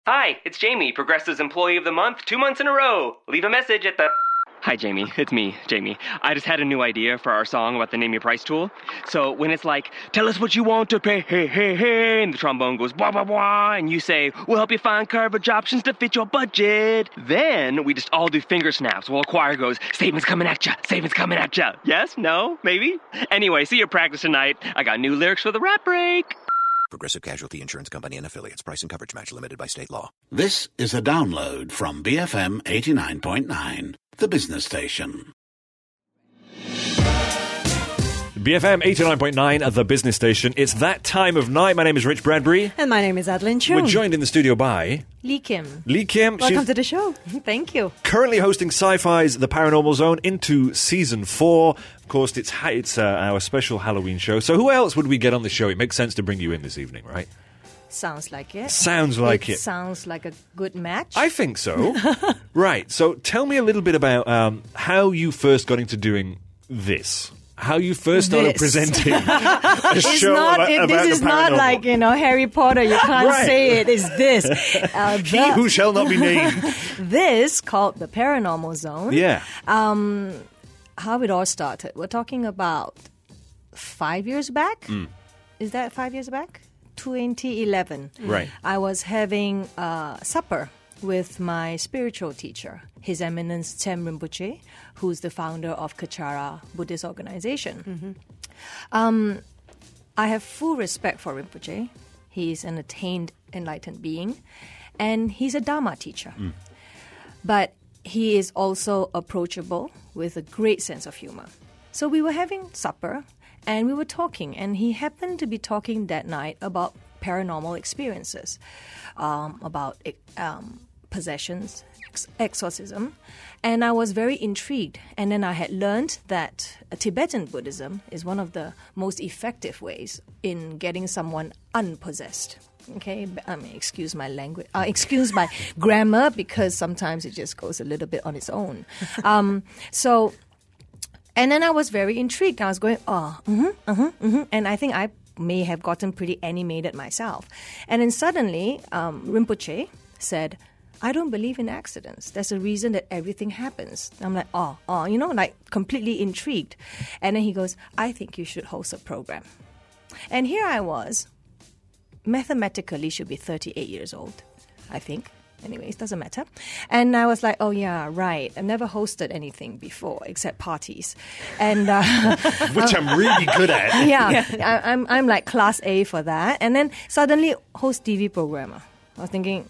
Hi, it's Jamie, Progressive's Employee of the Month, 2 months in a row. Leave a message at the... Hi, Jamie. It's me, Jamie. I just had a new idea for our song about the Name Your Price tool. So when it's like, tell us what you want to pay, hey, hey, hey, and the trombone goes, blah, blah, blah, and you say, we'll help you find coverage options to fit your budget. Then we just all do finger snaps while a choir goes, savings coming at ya, savings coming at ya. Yes? No? Maybe? Anyway, see you at practice tonight. I got new lyrics for the rap break. Progressive Casualty Insurance Company and Affiliates. Price and coverage match limited by state law. This is a download from BFM 89.9, the business station. BFM 89.9 the business station. It's that time of night. My name is Rich Bradbury. And my name is Adeline Chung. We're joined in the studio by... Lee Kim. Lee Kim. Welcome to the show. Thank you. Currently hosting Sci-Fi's The Paranormal Zone into Season 4. Of course, it's our special Halloween show. So who else would we get on the show? It makes sense to bring you in this evening, right? Sounds like it. Sounds like it. Sounds like a good match. I think so. Right. So tell me a little bit about how you first got into doing this. How you first started presenting a show about this is not like, Harry Potter. You can't say it. It's this. He who shall not be named. This, called The Paranormal Zone. Yeah. How it all started. We're talking about 5 years back. Is that 5 years back? 2011. Right. I was having supper with my spiritual teacher, His Eminence Tsen Rinpoche, who's the founder of Kachara Buddhist organization. I have full respect for Rinpoche. He's an attained, enlightened being, and he's a Dharma teacher. But he is also approachable with a great sense of humor. So we were having supper, and we were talking, and he happened to be talking that night about paranormal experiences, about possessions, exorcism, and I was very intrigued. And then I had learned that Tibetan Buddhism is one of the most effective ways in getting someone unpossessed. Okay, I mean, excuse my language, excuse my grammar, because sometimes it just goes a little bit on its own. And then I was very intrigued. I was going, and I think I may have gotten pretty animated myself. And then suddenly, Rinpoche said, I don't believe in accidents. There's a reason that everything happens. I'm like, like completely intrigued. And then he goes, I think you should host a program. And here I was, mathematically should be 38 years old, I think. Anyways, doesn't matter. And I was like, oh, yeah, right. I've never hosted anything before except parties. And which I'm really good at. Yeah. I'm like class A for that. And then suddenly host TV programmer. I was thinking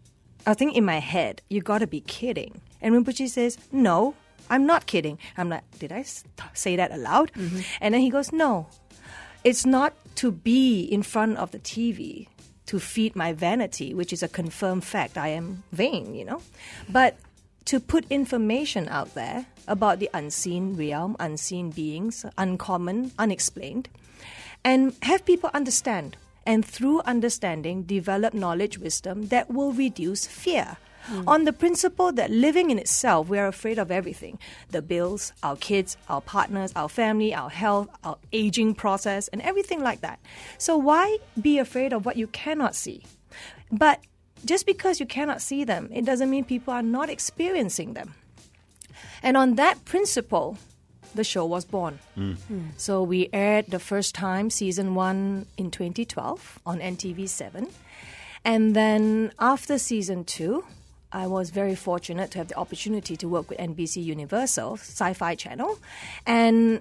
in my head, you got to be kidding. And Rinpoche says, no, I'm not kidding. I'm like, did I say that aloud? And then he goes, no, it's not to be in front of the TV to feed my vanity, which is a confirmed fact. I am vain, but to put information out there about the unseen realm, unseen beings, uncommon, unexplained, and have people understand. And through understanding, develop knowledge, wisdom that will reduce fear. On the principle that living in itself, we are afraid of everything. The bills, our kids, our partners, our family, our health, our aging process, and everything like that. So why be afraid of what you cannot see? But just because you cannot see them, it doesn't mean people are not experiencing them. And on that principle, the show was born. So we aired the first time, season 1 in 2012 on NTV7. And then after season 2, I was very fortunate to have the opportunity to work with NBC Universal, Sci-Fi Channel. And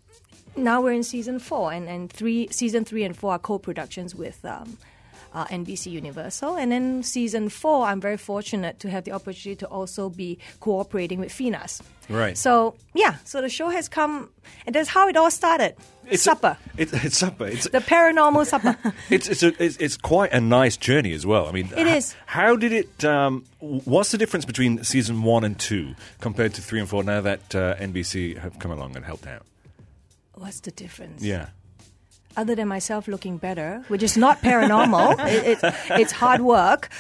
now we're in season 4, and season 3 and 4 are co-productions with NBC Universal. And then season 4, I'm very fortunate to have the opportunity to also be cooperating with FINAS. Right. So, so the show has come, and that's how it all started. It's supper. It's supper. It's the paranormal supper. It's quite a nice journey as well. I mean, it is. How did it? What's the difference between season 1 and 2 compared to 3 and 4? Now that NBC have come along and helped out, what's the difference? Yeah. Other than myself looking better, which is not paranormal, it's hard work.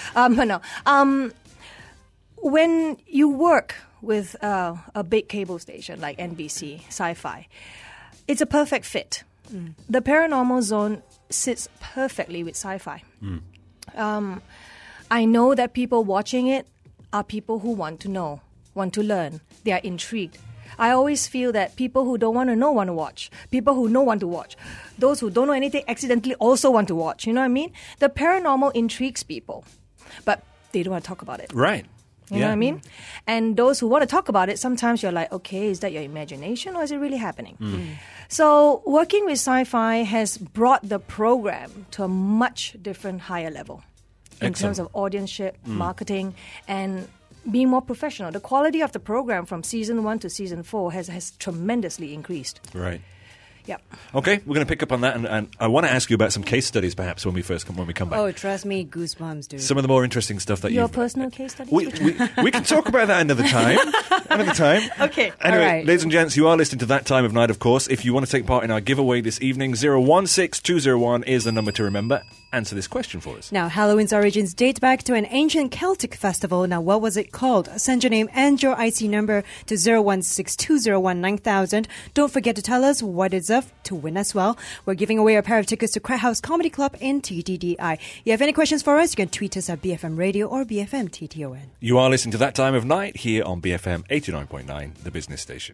When you work with a big cable station like NBC, Sci-Fi, it's a perfect fit. The Paranormal Zone sits perfectly with Sci-Fi. I know that people watching it are people who want to know, want to learn. They are intrigued. I always feel that people who don't want to know want to watch. People who know want to watch. Those who don't know anything accidentally also want to watch. You know what I mean? The paranormal intrigues people, but they don't want to talk about it. Right. You know what I mean? And those who want to talk about it, sometimes you're like, okay, is that your imagination or is it really happening? So working with Sci-Fi has brought the program to a much different, higher level in terms of audience-ship, marketing, and being more professional. The quality of the program from season 1 to season 4 has tremendously increased. Right. Yep. Okay, we're going to pick up on that, and I want to ask you about some case studies, perhaps, when we come back. Oh, trust me, goosebumps, dude. Some of the more interesting stuff that Your you've... personal case studies? We can talk about that another time. Okay. Anyway, All right. ladies and gents, you are listening to That Time of Night, of course. If you want to take part in our giveaway this evening, 016201 is the number to remember. Answer this question for us. Now, Halloween's origins date back to an ancient Celtic festival. Now, what was it called? Send your name and your IC number to 0162019000. Don't forget to tell us what it's of to win as well. We're giving away a pair of tickets to Crack House Comedy Club in TTDI. You have any questions for us? You can tweet us at BFM Radio or BFM TTON. You are listening to That Time of Night here on BFM 89.9, the business station.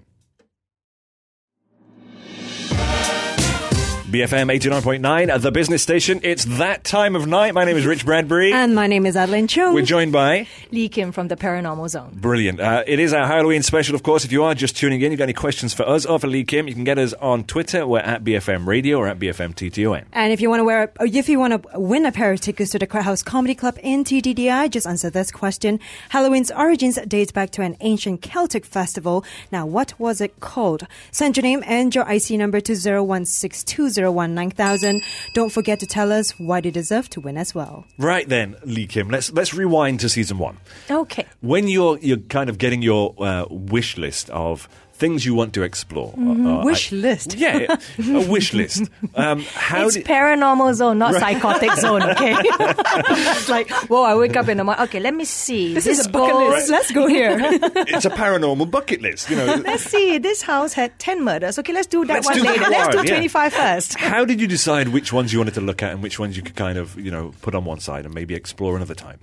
BFM 89.9, the business station. It's That Time of Night. My name is Rich Bradbury. And my name is Adeline Chung. We're joined by... Lee Kim from the Paranormal Zone. Brilliant. It is our Halloween special, of course. If you are just tuning in, you've got any questions for us or for Lee Kim, you can get us on Twitter. We're at BFM Radio or at BFM TTON. And if you want to win a pair of tickets to the Crack House Comedy Club in TTDI, just answer this question. Halloween's origins dates back to an ancient Celtic festival. Now, what was it called? Send your name and your IC number to 0162019000. Don't forget to tell us why you deserve to win as well. Right then, Lee Kim, let's rewind to season 1. Okay. When you're kind of getting your wish list of things you want to explore. Wish list. Yeah, a wish list. It's Paranormal Zone, not Psychotic Zone, okay? It's like, whoa, I wake up in the morning. Okay, let me see. This is a bucket list. Let's go here. It's a paranormal bucket list, you know. Let's see. This house had 10 murders. Okay, let's do that Let's one do that later. Let's do one, yeah. 25 first. How did you decide which ones you wanted to look at and which ones you could kind of, put on one side and maybe explore another time?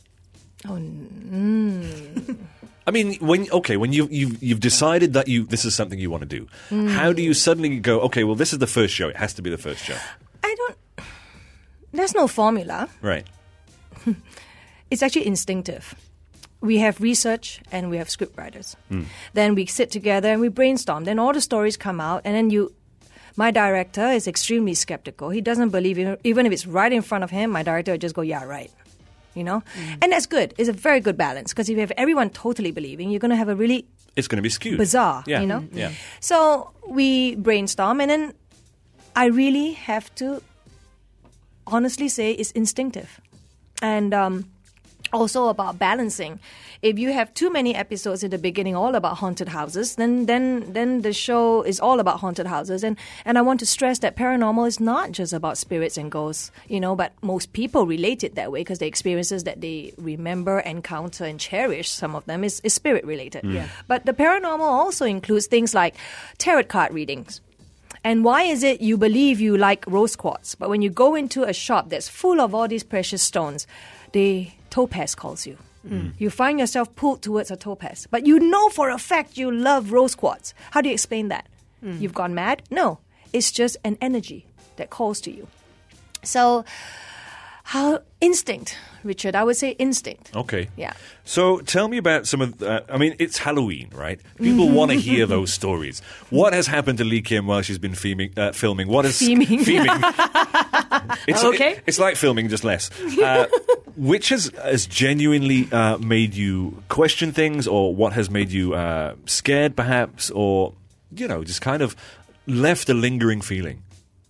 I mean, when you've decided that this is something you want to do, how do you suddenly go, okay, well, this is the first show. It has to be the first show. There's no formula. Right. It's actually instinctive. We have research and we have script writers. Then we sit together and we brainstorm. Then all the stories come out and then my director is extremely skeptical. He doesn't believe, even if it's right in front of him, my director would just go, yeah, right. And that's good. It's a very good balance because if you have everyone totally believing, you're going to have it's going to be skewed. Bizarre, Yeah. So we brainstorm and then I really have to honestly say it's instinctive. And also about balancing. If you have too many episodes in the beginning all about haunted houses, then the show is all about haunted houses. And I want to stress that paranormal is not just about spirits and ghosts, but most people relate it that way because the experiences that they remember, encounter, and cherish, some of them is spirit related. Yeah. But the paranormal also includes things like tarot card readings. And why is it you believe you like rose quartz, but when you go into a shop that's full of all these precious stones, the topaz calls you. You find yourself pulled towards a topaz. But you know for a fact you love rose quartz. How do you explain that? You've gone mad? No. It's just an energy that calls to you. So, instinct, Richard. I would say instinct. Okay. Yeah. So tell me about some of... it's Halloween, right? People want to hear those stories. What has happened to Lee Kim while she's been filming? What is... Filming. It's like filming, just less. Which has genuinely made you question things, or what has made you scared, perhaps, or, just kind of left a lingering feeling?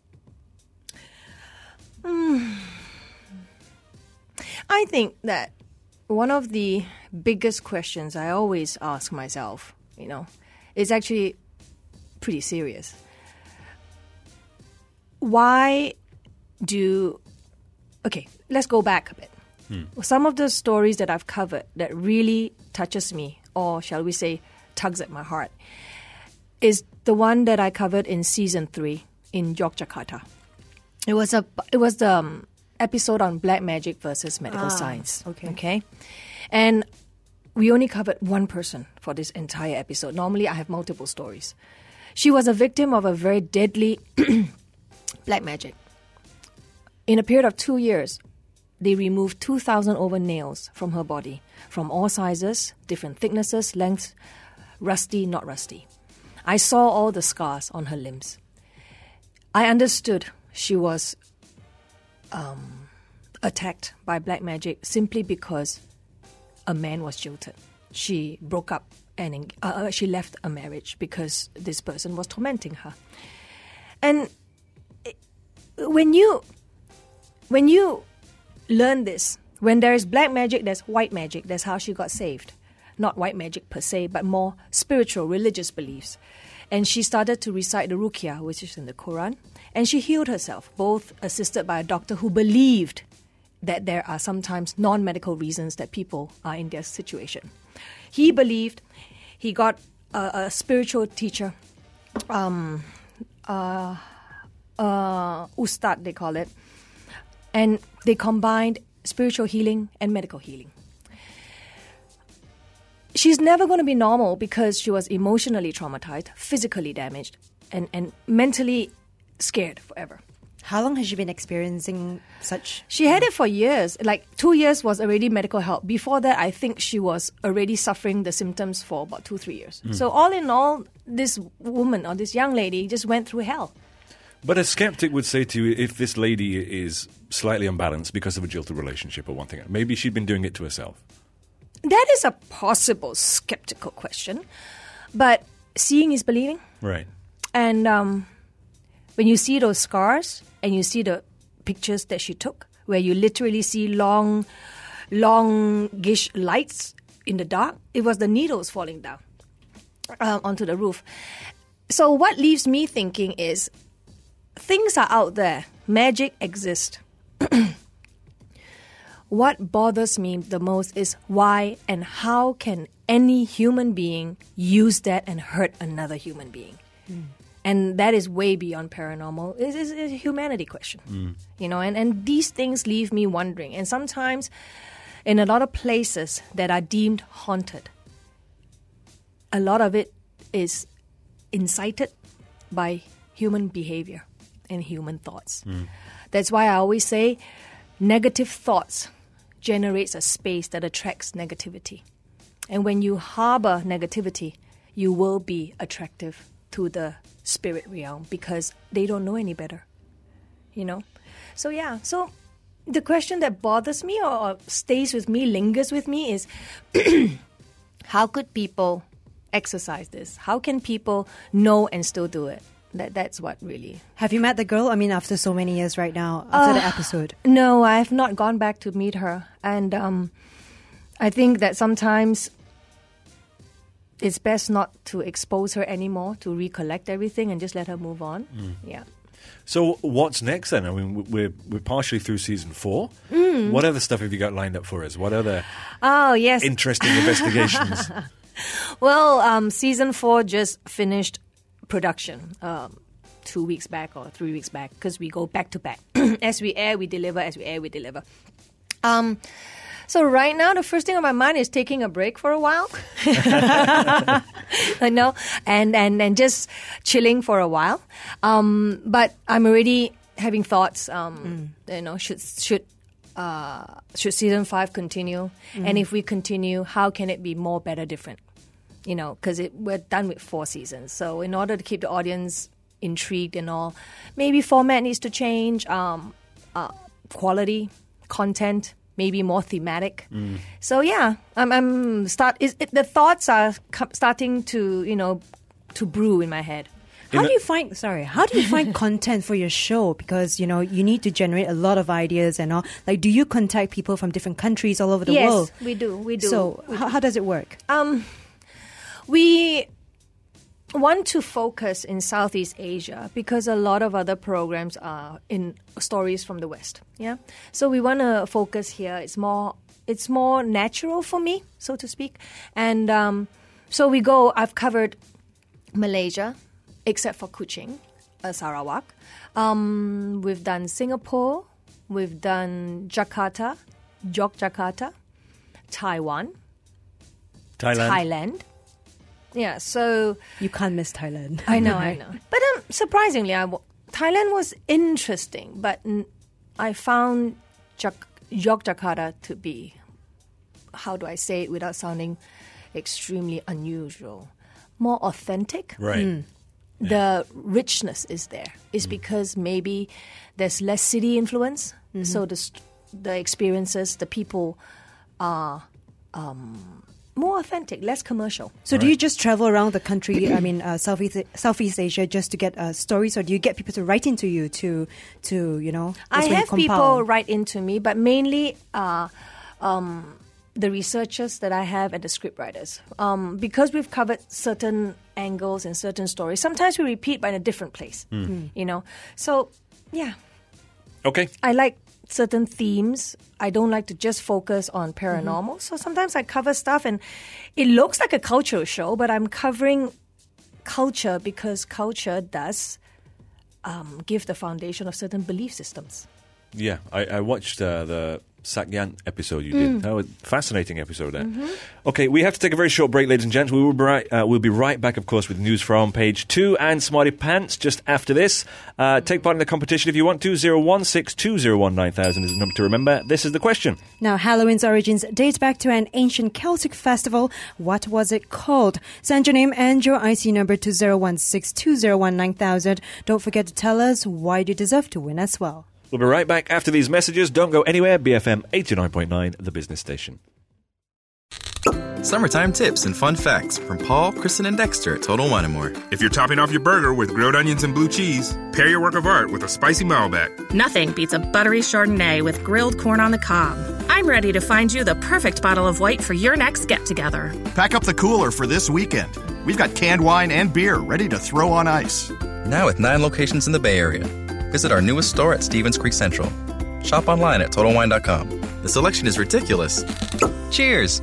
I think that one of the biggest questions I always ask myself, is actually pretty serious. Why let's go back a bit. Some of the stories that I've covered that really touches me, or shall we say tugs at my heart, is the one that I covered in season 3 in Yogyakarta. It was the episode on black magic versus medical science. Okay. And we only covered one person for this entire episode. Normally, I have multiple stories. She was a victim of a very deadly black magic. In a period of 2 years, they removed 2,000 over nails from her body, from all sizes, different thicknesses, lengths, rusty, not rusty. I saw all the scars on her limbs. I understood she was attacked by black magic simply because a man was jilted. She broke up and she left a marriage because this person was tormenting her. And when you learn this, when there is black magic, there's white magic. That's how she got saved. Not white magic per se, but more spiritual, religious beliefs. And she started to recite the Ruqyah, which is in the Quran, and she healed herself, both assisted by a doctor who believed that there are sometimes non-medical reasons that people are in their situation. He believed, he got a spiritual teacher, ustad they call it, and they combined spiritual healing and medical healing. She's never going to be normal because she was emotionally traumatized, physically damaged, and mentally scared forever. How long has she been experiencing such? She had it for years. Like 2 years was already medical help. Before that, I think she was already suffering the symptoms for about 2-3 years. So all in all, this woman or this young lady just went through hell. But a skeptic would say to you, if this lady is slightly unbalanced because of a jilted relationship or one thing, maybe she'd been doing it to herself. That is a possible skeptical question. But seeing is believing. Right. And when you see those scars and you see the pictures that she took, where you literally see longish lights in the dark, it was the needles falling down onto the roof. So what leaves me thinking is, things are out there. Magic exists. What bothers me the most is why and how can any human being use that and hurt another human being? And that is way beyond paranormal. It's a humanity question. You know, and these things leave me wondering. And sometimes in a lot of places that are deemed haunted, a lot of it is incited by human behavior and human thoughts. That's why I always say negative thoughts generates a space that attracts negativity. And when you harbor negativity, you will be attractive to the spirit realm because they don't know any better, you know? So yeah, so the question that bothers me or stays with me, lingers with me is how could people exercise this? How can people know and still do it? That's what really... Have you met the girl? I mean, after so many years right now, after the episode. No, I have not gone back to meet her. And I think that sometimes it's best not to expose her anymore, to recollect everything and just let her move on. Yeah. So what's next then? I mean, we're partially through season 4. What other stuff have you got lined up for us? What other interesting investigations? Well, season 4 just finished production 2 weeks back or 3 weeks back because we go back to back. As we air, we deliver. As we air, we deliver. So right now, the first thing on my mind is taking a break for a while. I know, and just chilling for a while. But I'm already having thoughts. You know, should season 5 continue? And if we continue, how can it be more, better, different? You know, because we're done with 4 seasons. So in order to keep the audience intrigued and all, maybe format needs to change, quality, content, maybe more thematic. So yeah, the thoughts are starting to, you know, to brew in my head. How do you find content for your show? Because, you know, you need to generate a lot of ideas and all. Like, do you contact people from different countries all over the world? Yes, we do. So how does it work? We want to focus in Southeast Asia because a lot of other programs are in stories from the West. Yeah, so we want to focus here. It's more natural for me, so to speak. And so we go. I've covered Malaysia, except for Kuching, Sarawak. We've done Singapore, We've done Jakarta, Yogyakarta, Taiwan, Thailand. Yeah, so... You can't miss Thailand. I know. But surprisingly, Thailand was interesting, but I found Yogyakarta to be, how do I say it without sounding extremely unusual, more authentic. Right. The richness is there. It's because maybe there's less city influence, so the experiences, the people are more authentic, less commercial. So do you just travel around the country, Southeast Asia, just to get stories, or do you get people to write into you to I have people write into me, but mainly the researchers that I have and the scriptwriters. Because we've covered certain angles and certain stories, sometimes we repeat but in a different place, So, yeah. Okay. I like certain themes. I don't like to just focus on paranormal. So sometimes I cover stuff and it looks like a cultural show, but I'm covering culture because culture does give the foundation of certain belief systems. Yeah, I watched the Sakyan episode you did. That was a fascinating episode there. Okay, we have to take a very short break, ladies and gents. We'll be right back, of course, with news from Page 2 and Smarty Pants just after this. Take part in the competition if you want to. 0162019,000 is the number to remember. This is the question. Now, Halloween's origins date back to an ancient Celtic festival. What was it called? Send your name and your IC number to 0162019,000. Don't forget to tell us why you deserve to win as well. We'll be right back after these messages. Don't go anywhere. BFM 89.9, the business station. Summertime tips and fun facts from Paul, Kristen, and Dexter at Total Wine & More. If you're topping off your burger with grilled onions and blue cheese, pair your work of art with a spicy Malbec. Nothing beats a buttery Chardonnay with grilled corn on the cob. I'm ready to find you the perfect bottle of white for your next get-together. Pack up the cooler for this weekend. We've got canned wine and beer ready to throw on ice. Now with 9 locations in the Bay Area. Visit our newest store at Stevens Creek Central. Shop online at TotalWine.com. The selection is ridiculous. Cheers!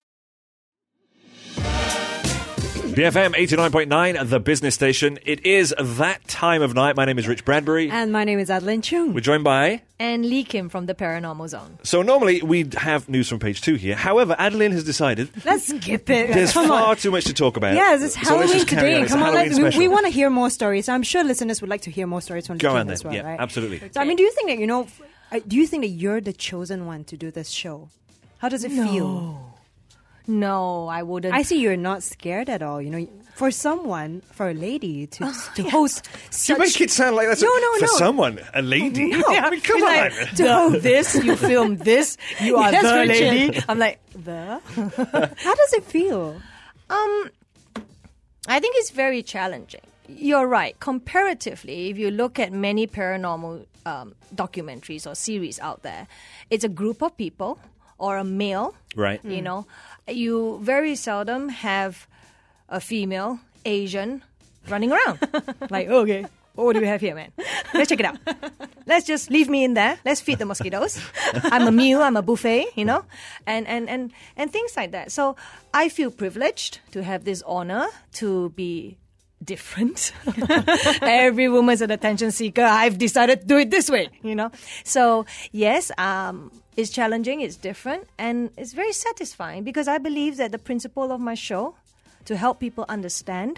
BFM 89.9, the business station. It is that time of night. My name is Rich Bradbury. And my name is Adeline Chung. We're joined by... And Lee Kim from the Paranormal Zone. So normally we'd have news from Page 2 here. However, Adeline has decided... Let's skip it. There's far too much to talk about. Yes, it's Halloween today. Come on, we want to hear more stories. I'm sure listeners would like to hear more stories from Lee Kim as well, right? Absolutely. So, I mean, do you think that, do you think that you're the chosen one to do this show? How does it feel? No, I wouldn't. I see you're not scared at all. For a lady to host such... You make it sound like that's for someone, a lady. No. I mean, come on. Like, to hold this, you film this, you are the lady. I'm like, the? How does it feel? I think it's very challenging. You're right. Comparatively, if you look at many paranormal documentaries or series out there, it's a group of people or a male. Right. You very seldom have a female Asian running around. Like, okay, what do we have here, man? Let's check it out. Let's just leave me in there. Let's feed the mosquitoes. I'm a meal, I'm a buffet, and things like that. So I feel privileged to have this honor to be different. Every woman's an attention seeker. I've decided to do it this way, So yes, it's challenging, it's different, and it's very satisfying because I believe that the principle of my show, to help people understand,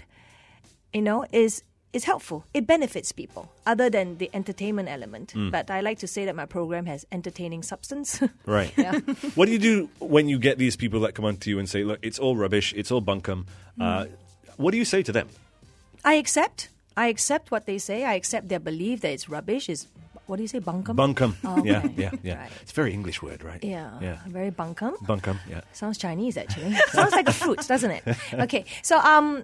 is helpful. It benefits people, other than the entertainment element. But I like to say that my program has entertaining substance. Right. Yeah. What do you do when you get these people that come on to you and say, look, it's all rubbish, it's all bunkum? What do you say to them? I accept what they say. I accept their belief that it's rubbish. What do you say, bunkum? Bunkum. Oh, okay. Yeah. Right. It's a very English word, right? Yeah. Very bunkum. Bunkum, yeah. Sounds Chinese, actually. Sounds like a fruit, doesn't it? Okay. So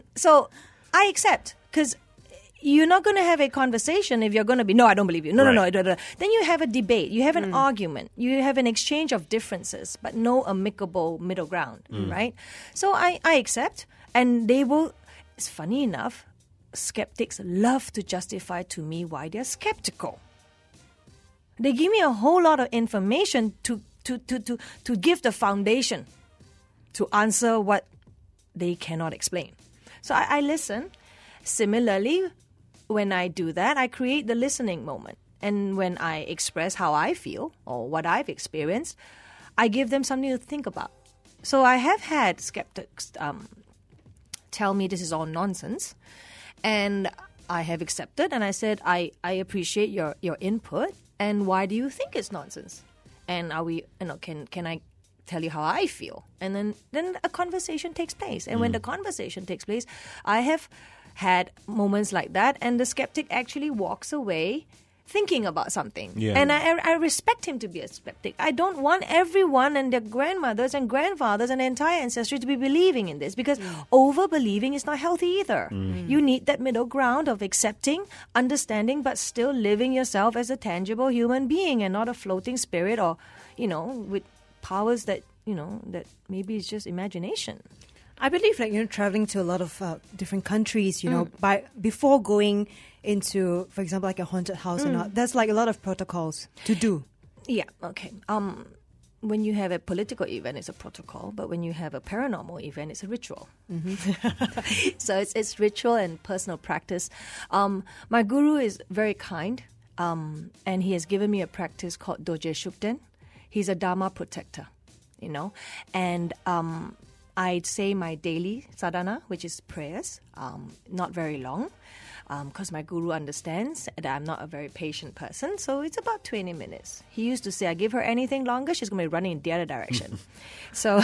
I accept, because you're not going to have a conversation if you're going to be, no, I don't believe you. No. Then you have a debate. You have an argument. You have an exchange of differences, but no amicable middle ground, right? So I accept, and they will, it's funny enough, skeptics love to justify to me why they're skeptical. They give me a whole lot of information to give the foundation to answer what they cannot explain. So I listen. Similarly, when I do that, I create the listening moment. And when I express how I feel or what I've experienced, I give them something to think about. So I have had skeptics tell me this is all nonsense. And I have accepted, and I said, I appreciate your input, and why do you think it's nonsense? And are we, can I tell you how I feel? And then a conversation takes place. And when the conversation takes place, I have had moments like that, and the skeptic actually walks away thinking about something. Yeah. And I respect him to be a skeptic. I don't want everyone and their grandmothers and grandfathers and their entire ancestry to be believing in this, because over-believing is not healthy either. You need that middle ground of accepting, understanding, but still living yourself as a tangible human being and not a floating spirit or, with powers that, that maybe it's just imagination. I believe, traveling to a lot of different countries, before going into, for example, like a haunted house and all, there's like a lot of protocols to do. Yeah, okay. When you have a political event, it's a protocol, but when you have a paranormal event, it's a ritual. So it's ritual and personal practice. My guru is very kind, and he has given me a practice called Dorje Shugden. He's a Dharma protector, and I'd say my daily sadhana, which is prayers, not very long, because my guru understands that I'm not a very patient person, so it's about 20 minutes. He used to say, I give her anything longer, she's going to be running in the other direction. So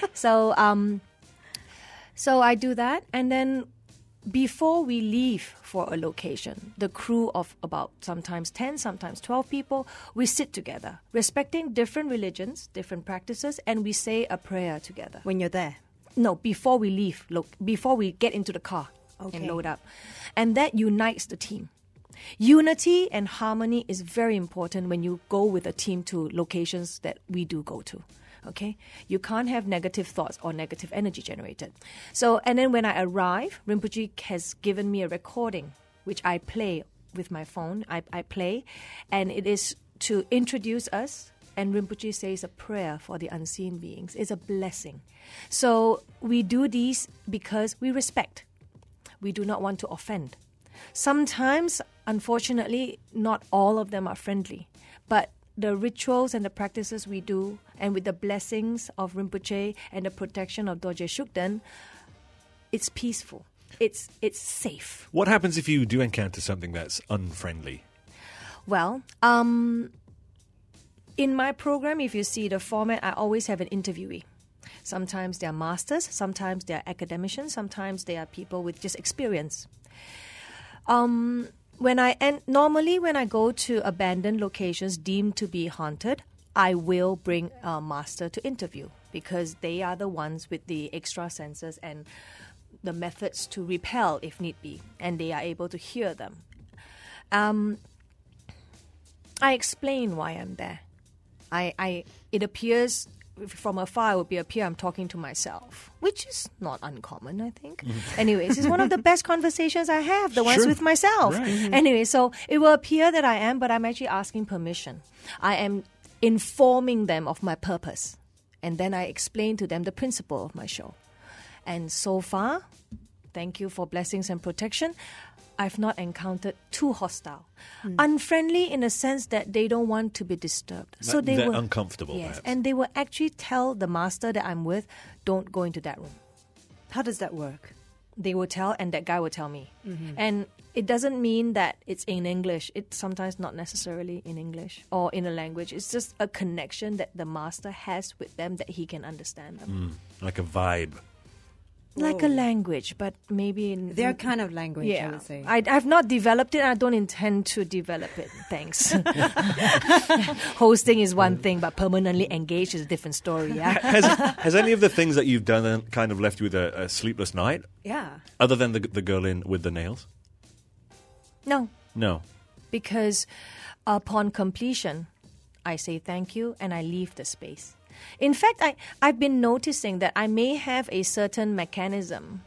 I do that, and then before we leave for a location, the crew of about sometimes 10, sometimes 12 people, we sit together, respecting different religions, different practices, and we say a prayer together. When you're there? No, before we leave, before we get into the car and load up. And that unites the team. Unity and harmony is very important when you go with a team to locations that we do go to. Okay? You can't have negative thoughts or negative energy generated. So, and then when I arrive, Rinpoche has given me a recording, which I play with my phone. I play, and it is to introduce us, and Rinpoche says a prayer for the unseen beings. It's a blessing. So we do these because we respect. We do not want to offend. Sometimes, unfortunately, not all of them are friendly, but the rituals and the practices we do, and with the blessings of Rinpoche and the protection of Dorje Shugden, it's peaceful. It's safe. What happens if you do encounter something that's unfriendly? Well, in my program, if you see the format, I always have an interviewee. Sometimes they are masters, sometimes they are academicians, sometimes they are people with just experience. Normally when I go to abandoned locations deemed to be haunted, I will bring a master to interview, because they are the ones with the extra senses and the methods to repel if need be, and they are able to hear them. I explain why I'm there. It appears from afar, it would appear I'm talking to myself, which is not uncommon, I think. Anyways, it's one of the best conversations I have, the ones with myself. Right. Anyway, so it will appear that I am, but I'm actually asking permission. I am informing them of my purpose, and then I explain to them the principle of my show. And so far, thank you for blessings and protection, I've not encountered too hostile. Unfriendly in a sense that they don't want to be disturbed. So they're uncomfortable, yes, perhaps. and they will actually tell the master that I'm with, don't go into that room. How does that work? They will tell, and that guy will tell me. And it doesn't mean that it's in English. It's sometimes not necessarily in English or in a language. It's just a connection that the master has with them that he can understand them. Like a vibe. Like a language, but maybe in their kind of language, yeah. I would say. I've not developed it, and I don't intend to develop it. Thanks. Hosting is one thing, but permanently engaged is a different story. Yeah. Has any of the things that you've done kind of left you with a sleepless night? Yeah. Other than the girl with the nails? No. No. Because upon completion, I say thank you and I leave the space. In fact, I've been noticing that I may have a certain mechanism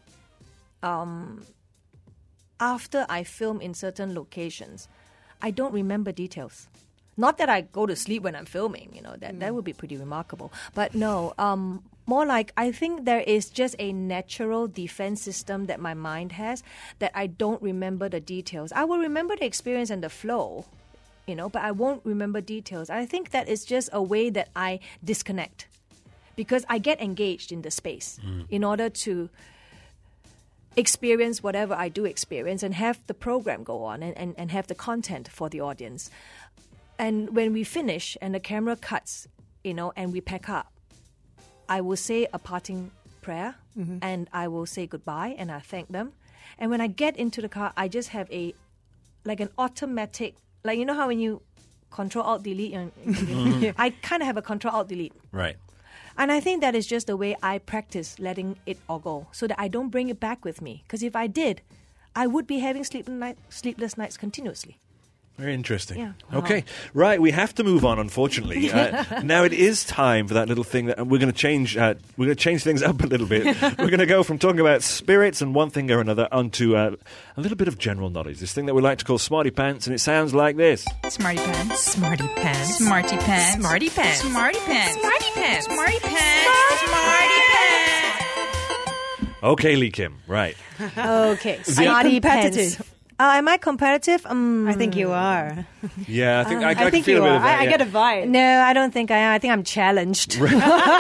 after I film in certain locations. I don't remember details. Not that I go to sleep when I'm filming, that would be pretty remarkable. But no, more like I think there is just a natural defense system that my mind has that I don't remember the details. I will remember the experience and the flow, but I won't remember details. I think that is just a way that I disconnect because I get engaged in the space in order to experience whatever I do experience and have the program go on and have the content for the audience. And when we finish and the camera cuts, and we pack up, I will say a parting prayer and I will say goodbye and I thank them. And when I get into the car, I just have an automatic, how when you Control-Alt-Delete, I kind of have a Control-Alt-Delete. Right. And I think that is just the way I practice letting it all go so that I don't bring it back with me. Because if I did, I would be having sleepless nights continuously. Very interesting. Yeah. Okay. Right. We have to move on, unfortunately. Now it is time for that little thing that we're going to change. We're going to change things up a little bit. We're going to go from talking about spirits and one thing or another onto a little bit of general knowledge. This thing that we like to call Smarty Pants, and it sounds like this. Smarty Pants. Smarty Pants. Smarty Pants. Smarty Pants. Smarty Pants. Smarty Pants. Smarty Pants. Smarty Pants. Okay, Lee Kim. Right. Okay. Smarty Pants. Am I competitive? I think you are. Yeah, I think I think feel you a bit are. of that. I get a vibe. No, I don't think I am. I think I'm challenged. Okay,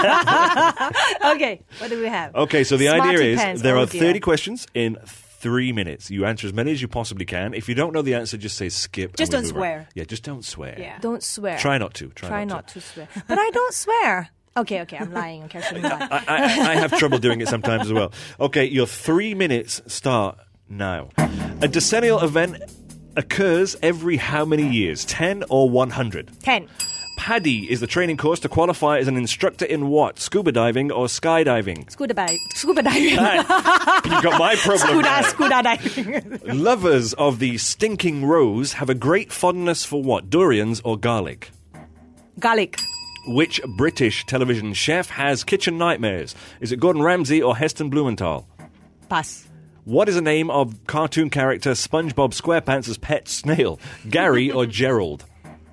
what do we have? Okay, so the Smarty idea is Pants. there Oh, are dear. 30 questions in 3 minutes. You answer as many as you possibly can. If you don't know the answer, just say skip. Just and we don't move on. swear. Yeah, just don't swear. Yeah. Don't swear. Try not to. Try not to swear. But I don't swear. Okay, I'm lying. I'm casually lying. I have trouble doing it sometimes as well. Okay, your 3 minutes start now. A decennial event occurs every how many years? 10 or 100? 10. PADI is the training course to qualify as an instructor in what? Scuba diving or skydiving? Scuba diving. You got my problem. Scuba diving. Lovers of the stinking rose have a great fondness for what? Durians or garlic? Garlic. Which British television chef has kitchen nightmares? Is it Gordon Ramsay or Heston Blumenthal? Pass. What is the name of cartoon character SpongeBob SquarePants' pet snail? Gary or Gerald?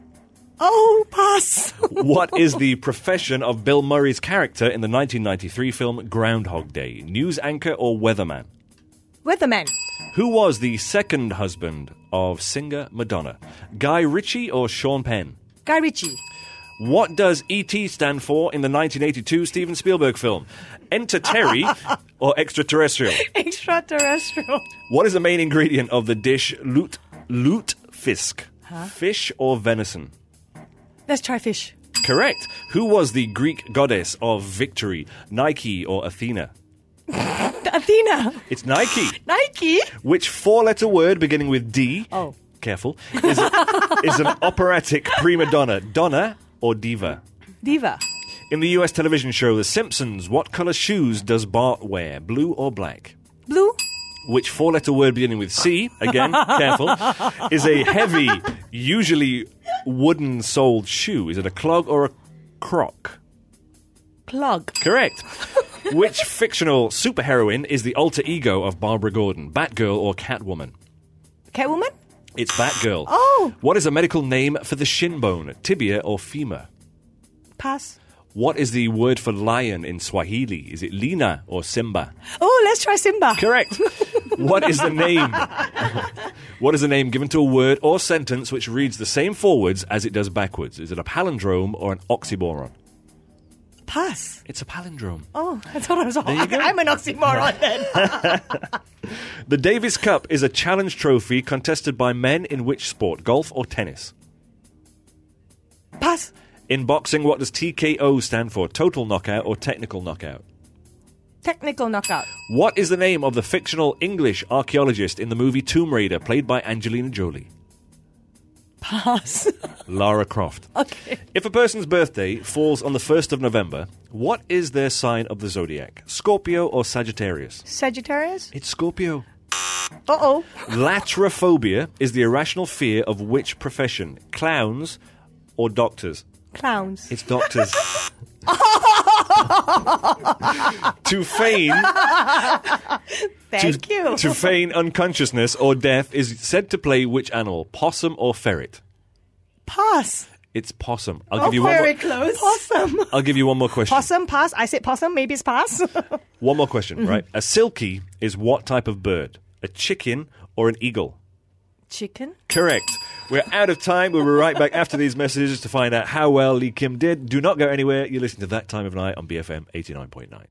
Oh, pass. What is the profession of Bill Murray's character in the 1993 film Groundhog Day? News anchor or weatherman? Weatherman. Who was the second husband of singer Madonna? Guy Ritchie or Sean Penn? Guy Ritchie. What does E.T. stand for in the 1982 Steven Spielberg film? Enter Terry or extraterrestrial? Extraterrestrial. What is the main ingredient of the dish lutefisk? Fish or venison? Let's try fish. Correct. Who was the Greek goddess of victory? Nike or Athena? Athena. It's Nike. Nike. Which four-letter word beginning with D? Oh. Careful. Is an operatic prima donna? Donna or diva? Diva. In the US television show The Simpsons, what color shoes does Bart wear? Blue or black? Blue. Which four-letter word beginning with C, again, careful, is a heavy, usually wooden-soled shoe? Is it a clog or a croc? Clog. Correct. Which fictional superheroine is the alter ego of Barbara Gordon? Batgirl or Catwoman? Catwoman? It's Batgirl. Oh. What is a medical name for the shin bone? Tibia or femur? Pass. What is the word for lion in Swahili? Is it Lina or Simba? Oh, let's try Simba. Correct. What is the name? What is the name given to a word or sentence which reads the same forwards as it does backwards? Is it a palindrome or an oxymoron? Pass. It's a palindrome. Oh, I thought I was There you go. I'm an oxymoron then. The Davis Cup is a challenge trophy contested by men in which sport? Golf or tennis? Pass. In boxing, what does TKO stand for? Total knockout or technical knockout? Technical knockout. What is the name of the fictional English archaeologist in the movie Tomb Raider, played by Angelina Jolie? Pass. Lara Croft. Okay. If a person's birthday falls on the 1st of November, what is their sign of the zodiac? Scorpio or Sagittarius? Sagittarius? It's Scorpio. Uh-oh. Latrophobia is the irrational fear of which profession? Clowns or doctors? Clowns. It's doctors. To feign Thank you. To feign unconsciousness or death is said to play which animal? Possum or ferret? Pass. It's possum. I'll give you one very more. close. Possum. I'll give you one more question. Possum, pass. I said possum, maybe it's pass. One more question, right? A silkie is what type of bird? A chicken or an eagle? Chicken. Correct. We're out of time. We'll be right back after these messages to find out how well Lee Kim did. Do not go anywhere. You're listening to That Time of Night on BFM 89.9.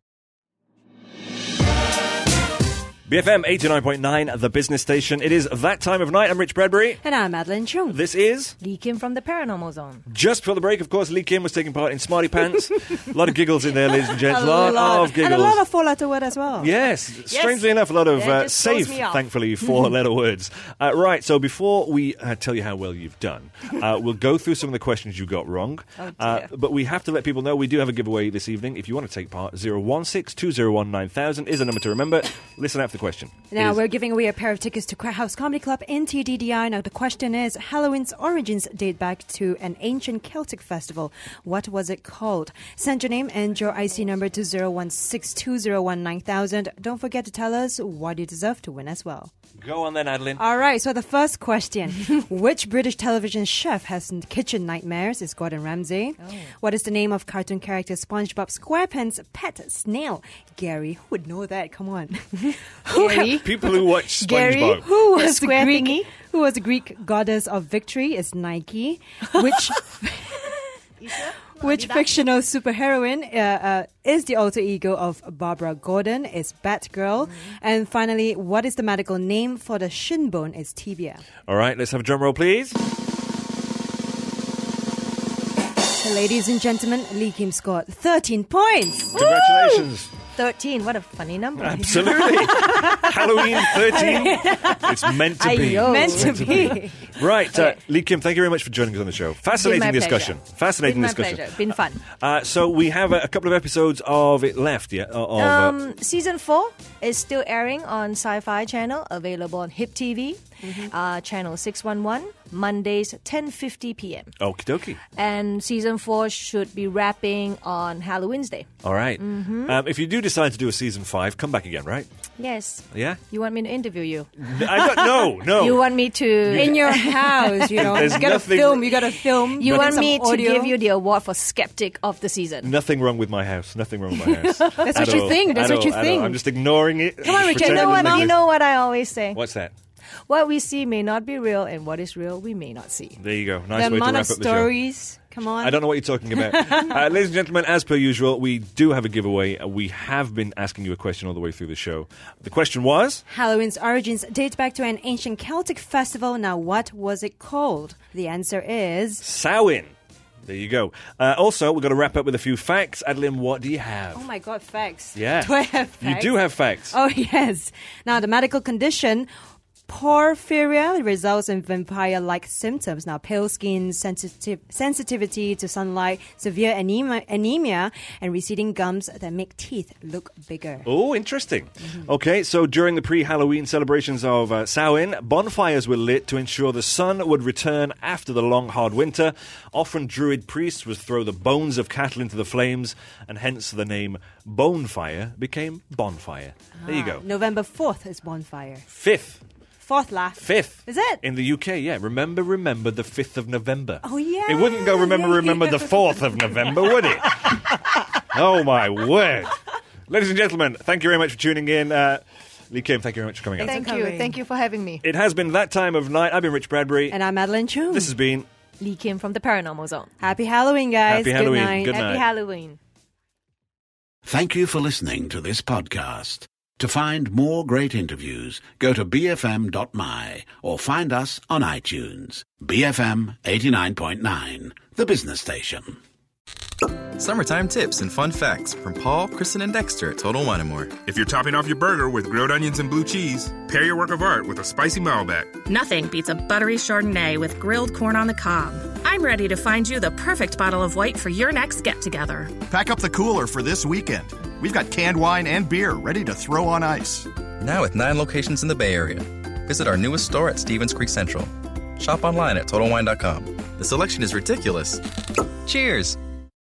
BFM 89.9, the business station. It is That Time of Night. I'm Rich Bradbury. And I'm Madeline Chung. This is Lee Kim from the Paranormal Zone. Just before the break, of course, Lee Kim was taking part in Smarty Pants. A lot of giggles in there, ladies and gents. A lot of giggles. And a lot of four-letter word as well. Yes. Strangely enough, a lot of safe, thankfully, four-letter words. Right, so before we tell you how well you've done, we'll go through some of the questions you got wrong. But we have to let people know we do have a giveaway this evening. If you want to take part, 016-201-9000 is the number to remember. Listen out for the question. Now, we're giving away a pair of tickets to Crowd House Comedy Club in TDDI. Now, the question is, Halloween's origins date back to an ancient Celtic festival. What was it called? Send your name and your IC number to 016-201-9000. Don't forget to tell us what you deserve to win as well. Go on then, Adeline. All right, so the first question. Which British television chef has kitchen nightmares? Is Gordon Ramsay. Oh. What is the name of cartoon character SpongeBob SquarePants' pet snail? Gary. Who would know that? Come on. Gary? People who watch SpongeBob. Gary, who was the Greek goddess of victory? Is Nike. Which fictional superheroine is the alter ego of Barbara Gordon? Is Batgirl. And finally, what is the medical name for the shin bone? Is tibia. All right, let's have a drum roll, please. Ladies and gentlemen, Lee Kim scored 13 points. Congratulations. 13, what a funny number. Absolutely. Halloween 13. It's meant to be. Meant to be. Right, Lee Kim, thank you very much for joining us on the show. Fascinating discussion. Fascinating discussion. Pleasure. Been fun. So we have a couple of episodes of it left, yeah? Season 4 is still airing on Sci-Fi Channel, available on HIP TV, channel 611, Mondays 10:50 p.m. Okie dokie. And season 4 should be wrapping on Halloween's Day. All right. If you do decide to do a season 5, come back again, right? Yes. Yeah? You want me to interview you? No. You want me to... In your house, you know. You gotta film. You want me to give you the award for Skeptic of the Season. Nothing wrong with my house. That's what you think. I'm just ignoring it. Come on, Richard. You know what I always say? What's that? What we see may not be real, and what is real we may not see. There you go. Nice way to wrap up the show. Stories. Come on. I don't know what you're talking about. Ladies and gentlemen, as per usual, we do have a giveaway. We have been asking you a question all the way through the show. The question was? Halloween's origins date back to an ancient Celtic festival. Now, what was it called? The answer is... Samhain. There you go. Also, we've got to wrap up with a few facts. Adeline, what do you have? Oh my God, facts. Yeah. Do I have facts? You do have facts. Oh, yes. Now, the medical condition... Porphyria results in vampire-like symptoms. Now, pale skin, sensitivity to sunlight, severe anemia, and receding gums that make teeth look bigger. Oh, interesting. Okay, so during the pre-Halloween celebrations of Samhain, bonfires were lit to ensure the sun would return after the long, hard winter. Often, druid priests would throw the bones of cattle into the flames, and hence the name Bonefire became Bonfire. There you go. November 4th is Bonfire. 5th. 4th laugh. 5th. Is it? In the UK, yeah. Remember the 5th of November. Oh, yeah. It wouldn't go remember the 4th of November, would it? Oh, my word. Ladies and gentlemen, thank you very much for tuning in. Lee Kim, thank you very much for coming out. Thank you. Thank you for having me. It has been That Time of Night. I've been Rich Bradbury. And I'm Madeline Chung. This has been... Lee Kim from the Paranormal Zone. Happy Halloween, guys. Happy Halloween. Good night. Happy Halloween. Thank you for listening to this podcast. To find more great interviews, go to bfm.my or find us on iTunes. BFM 89.9, the business station. Summertime tips and fun facts from Paul, Kristen, and Dexter at Total Wine & More. If you're topping off your burger with grilled onions and blue cheese, pair your work of art with a spicy Malbec. Nothing beats a buttery Chardonnay with grilled corn on the cob. I'm ready to find you the perfect bottle of white for your next get-together. Pack up the cooler for this weekend. We've got canned wine and beer ready to throw on ice. Now with 9 locations in the Bay Area. Visit our newest store at Stevens Creek Central. Shop online at TotalWine.com. The selection is ridiculous. Cheers!